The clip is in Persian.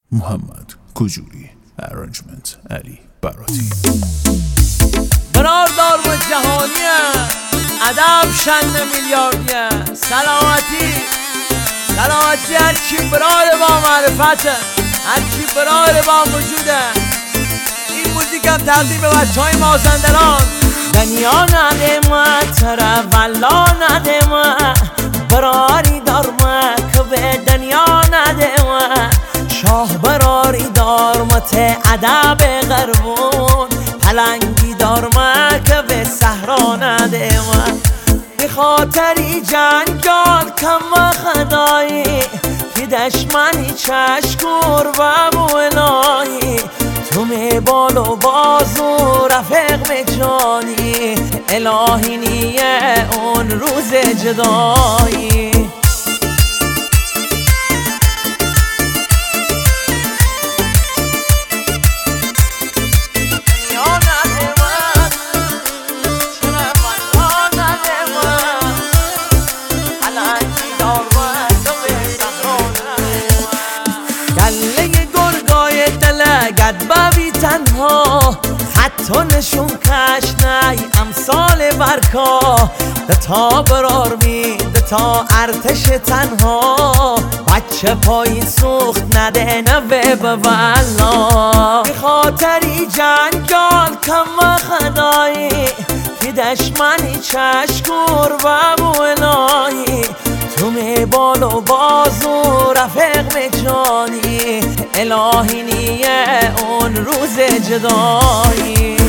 محمد کجوری، ارنجمنت علی براتی. قرار دار و جهانیه، ادب شن میلیاردیه. سلامتی هرچی برای با معرفته، هرچی برای با وجوده. این موزیکم تقدیم به بچهای مازندران. دنیا ندیمه تره ولا ندیمه، براری دارمه که به دنیا ندیمه. شاه براری دارمه ته ادب غربون، پلنگی دارمه که به صحرا ندیمه. به خاطری جنگال کم خدایی، که دشمنی چشکور و بولایی. تو می بال و بازو رفیق می جانی، الهی نیه اون روز جدایی. گد ببی تنها حتی نشون کش نی امثال برکا. دتا برار بی دتا ارتش تنها، بچه پایی سوخت نده نوه ببلا. به خاطری جنگال کم خدایی، که دشمنی چشکور و بولایی. تو می بال و بازو رفیق می جانی، الهی نیه اون روز جدایی.